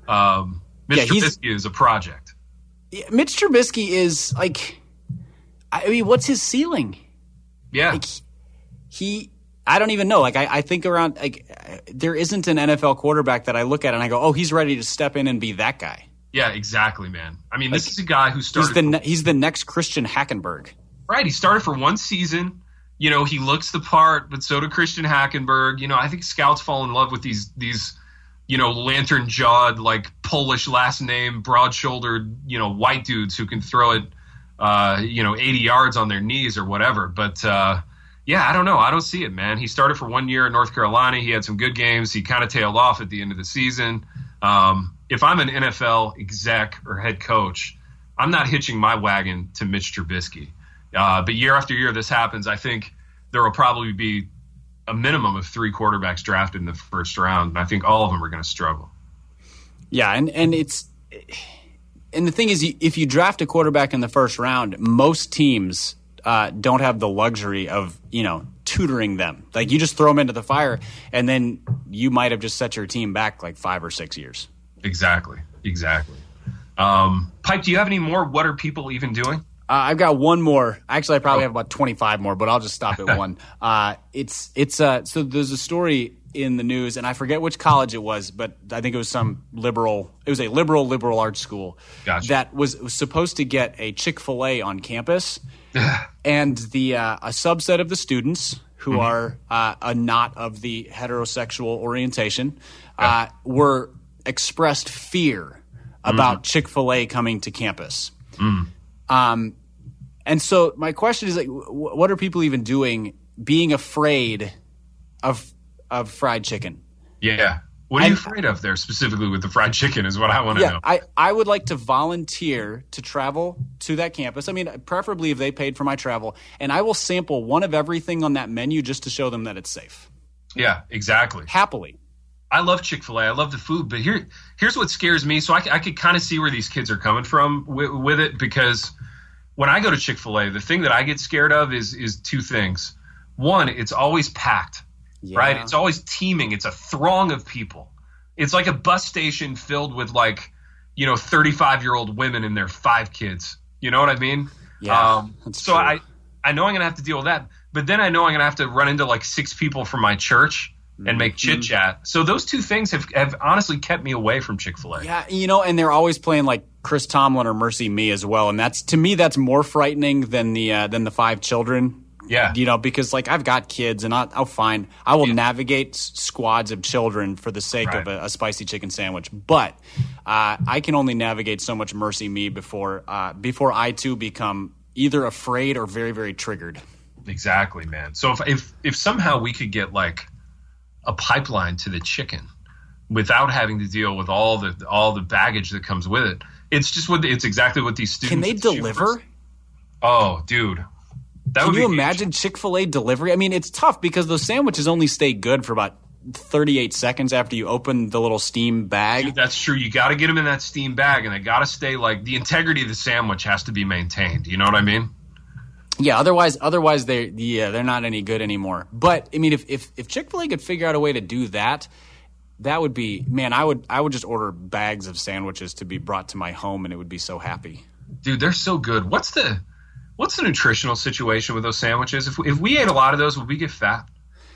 Um, Mitch yeah, Trubisky is a project. Yeah, Mitch Trubisky is like, I mean, what's his ceiling? Yeah. Like, he, I don't even know. Like, I, I think around, like, there isn't an N F L quarterback that I look at and I go, oh, he's ready to step in and be that guy. Yeah, exactly, man. I mean, like, this is a guy who started. He's the, he's the next Christian Hackenberg. Right, he started for one season. You know, he looks the part, but so did Christian Hackenberg. You know, I think scouts fall in love with these these, you know, lantern-jawed, like Polish last name, broad-shouldered, you know, white dudes who can throw it, uh, you know, eighty yards on their knees or whatever. But uh, yeah, I don't know. I don't see it, man. He started for one year in North Carolina. He had some good games. He kind of tailed off at the end of the season. Um, if I'm an N F L exec or head coach, I'm not hitching my wagon to Mitch Trubisky. Uh, but year after year, this happens. I think there will probably be a minimum of three quarterbacks drafted in the first round, and I think all of them are going to struggle. Yeah, and, and it's and the thing is, if you draft a quarterback in the first round, most teams uh, don't have the luxury of you know tutoring them. Like you just throw them into the fire, and then you might have just set your team back like five or six years. Exactly, exactly. Um, Pipe, do you have any more? What are people even doing? Uh, I've got one more. Actually, I probably have about twenty-five more, but I'll just stop at one. Uh, it's it's uh, so there's a story in the news, and I forget which college it was, but I think it was some liberal. It was a liberal liberal arts school gotcha. that was, was supposed to get a Chick-fil-A on campus, and the uh, a subset of the students who mm-hmm. are uh, a not of the heterosexual orientation uh, were expressed fear about mm-hmm. Chick-fil-A coming to campus. Mm. Um, and so my question is like, w- what are people even doing being afraid of, of fried chicken? Yeah. What are and, you afraid of there specifically with the fried chicken is what I want to yeah, know. I, I would like to volunteer to travel to that campus. I mean, preferably if they paid for my travel, and I will sample one of everything on that menu just to show them that it's safe. Yeah, exactly. Happily. I love Chick-fil-A. I love the food, but here, here's what scares me. So I, I could kind of see where these kids are coming from with, with it, because when I go to Chick-fil-A, the thing that I get scared of is is two things. One, it's always packed, yeah. right? It's always teeming. It's a throng of people. It's like a bus station filled with like, you know, thirty-five-year-old women and their five kids. You know what I mean? Yeah, um, that's so true. I, I know I'm going to have to deal with that. But then I know I'm going to have to run into like six people from my church and make chit chat. So those two things have, have honestly kept me away from Chick-fil-A. Yeah, you know, and they're always playing like Chris Tomlin or Mercy Me as well, and that's to me that's more frightening than the uh, than the five children. Yeah, you know, because like I've got kids, and I'll, I'll find I will yeah. navigate s- squads of children for the sake right. of a, a spicy chicken sandwich. But uh, I can only navigate so much Mercy Me before uh, before I too become either afraid or very very triggered. Exactly, man. So if if if somehow we could get like a pipeline to the chicken without having to deal with all the all the baggage that comes with it, it's just what it's exactly what these students can they deliver? Oh, dude, that can would you be imagine Chick-fil-A delivery? I mean, it's tough because those sandwiches only stay good for about thirty-eight seconds after you open the little steam bag. Dude, that's true. You got to get them in that steam bag, and they got to stay like the integrity of the sandwich has to be maintained. You know what I mean? Yeah, otherwise, otherwise they yeah they're not any good anymore. But I mean, if if if Chick-fil-A could figure out a way to do that, that would be man. I would I would just order bags of sandwiches to be brought to my home, and it would be so happy. Dude, they're so good. What's the what's the nutritional situation with those sandwiches? If if we ate a lot of those, would we get fat?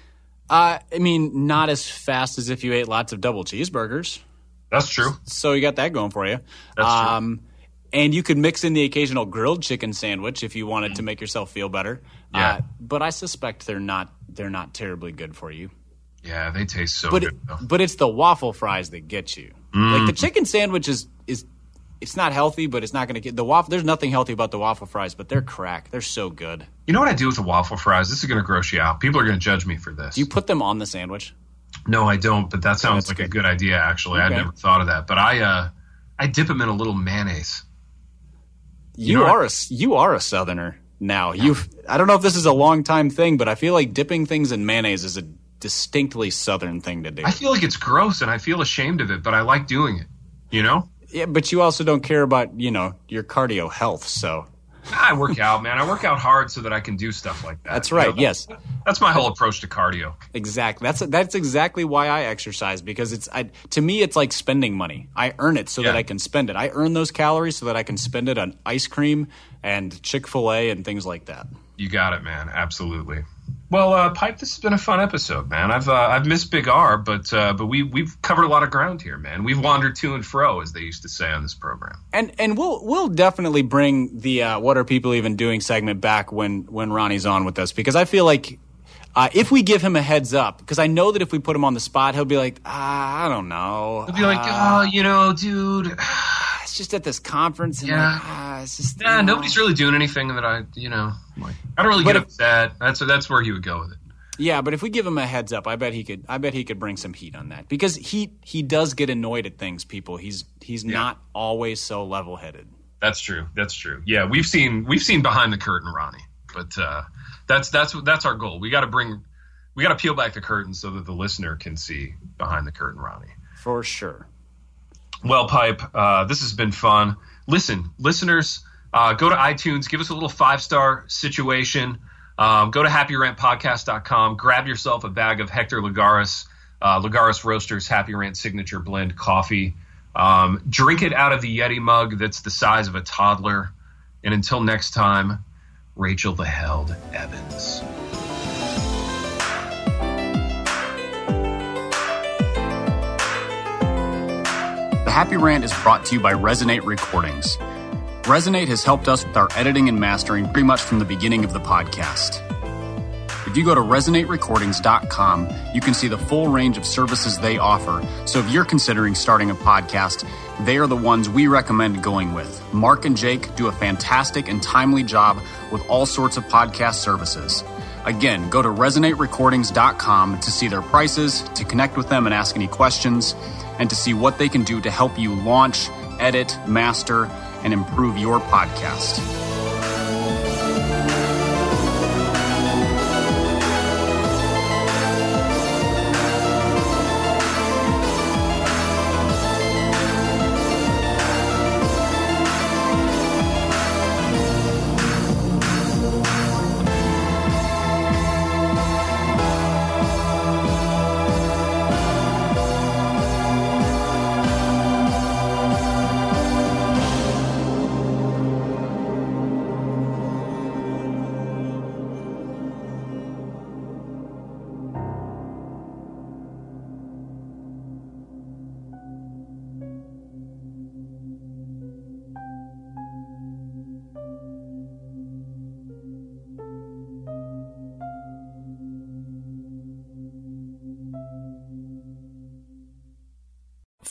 Uh, I mean, not as fast as if you ate lots of double cheeseburgers. That's true. So you got that going for you. That's um, true. And you could mix in the occasional grilled chicken sandwich if you wanted to make yourself feel better. Yeah. Uh, but I suspect they're not they're not terribly good for you. Yeah, they taste so But good. it, though. but it's the waffle fries that get you. Mm. Like the chicken sandwich is is it's not healthy, but it's not going to get the waffle. There's nothing healthy about the waffle fries, but they're crack. They're so good. You know what I do with the waffle fries? This is going to gross you out. People are going to judge me for this. Do you put them on the sandwich? No, I don't. But that sounds That's like good. a good idea. Actually, Okay. I've never thought of that. But I uh, I dip them in a little mayonnaise. You, You know are what? a you are a Southerner now. You I don't know if this is a long time thing, but I feel like dipping things in mayonnaise is a distinctly Southern thing to do. I feel like it's gross and I feel ashamed of it, but I like doing it. You know? Yeah, but you also don't care about you know your cardio health, so I work out, man. I work out hard so that I can do stuff like that. that's You right. know? Yes, That's my whole approach to cardio. exactly. That's that's exactly why I exercise because it's I, to me it's like spending money. I earn it so that Yeah. I can spend it. I earn those calories so that I can spend it on ice cream and Chick-fil-A and things like that. You got it, man. Absolutely. Well, uh, Pipe, this has been a fun episode, man. I've uh, I've missed Big R, but uh, but we we've covered a lot of ground here, man. We've wandered to and fro, as they used to say on this program. And and we'll we'll definitely bring the uh, what are people even doing segment back when when Ronnie's on with us because I feel like uh, if we give him a heads up because I know that if we put him on the spot he'll be like ah, I don't know He'll be like, uh, oh, you know, dude, it's just at this conference and Yeah. like, ah, it's just nah, you know. nobody's really doing anything that I, you know, like I don't really But get if- upset. That's that's where he would go with it. Yeah, but if we give him a heads up, I bet he could. I bet he could bring some heat on that because he he does get annoyed at things. People, he's he's Yeah. not always so level headed. That's true. That's true. Yeah, we've seen we've seen behind the curtain, Ronnie. But uh, that's that's that's our goal. We got to bring, we got to peel back the curtain so that the listener can see behind the curtain, Ronnie. For sure. Well, Pipe, uh, this has been fun. Listen, listeners, uh, go to iTunes, give us a little five star situation. Um, go to happy rant podcast dot com, grab yourself a bag of Hector Lagares, uh, Lagares Roasters Happy Rant Signature Blend coffee. Um, drink it out of the Yeti mug that's the size of a toddler. And until next time, Rachel the Held Evans. The Happy Rant is brought to you by Resonate Recordings. Resonate has helped us with our editing and mastering pretty much from the beginning of the podcast. If you go to resonate recordings dot com, you can see the full range of services they offer. So if you're considering starting a podcast, they are the ones we recommend going with. Mark and Jake do a fantastic and timely job with all sorts of podcast services. Again, go to resonate recordings dot com to see their prices, to connect with them and ask any questions, and to see what they can do to help you launch, edit, master, and improve your podcast.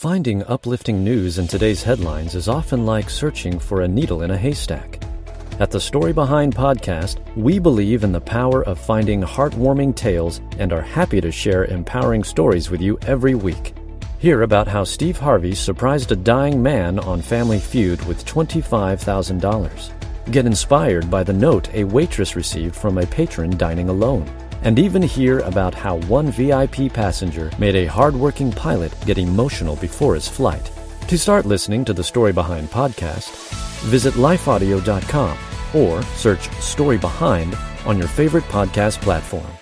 Finding uplifting news in today's headlines is often like searching for a needle in a haystack. At the Story Behind podcast, we believe in the power of finding heartwarming tales and are happy to share empowering stories with you every week. Hear about how Steve Harvey surprised a dying man on Family Feud with twenty-five thousand dollars. Get inspired by the note a waitress received from a patron dining alone. And even hear about how one V I P passenger made a hardworking pilot get emotional before his flight. To start listening to the Story Behind podcast, visit life audio dot com or search Story Behind on your favorite podcast platform.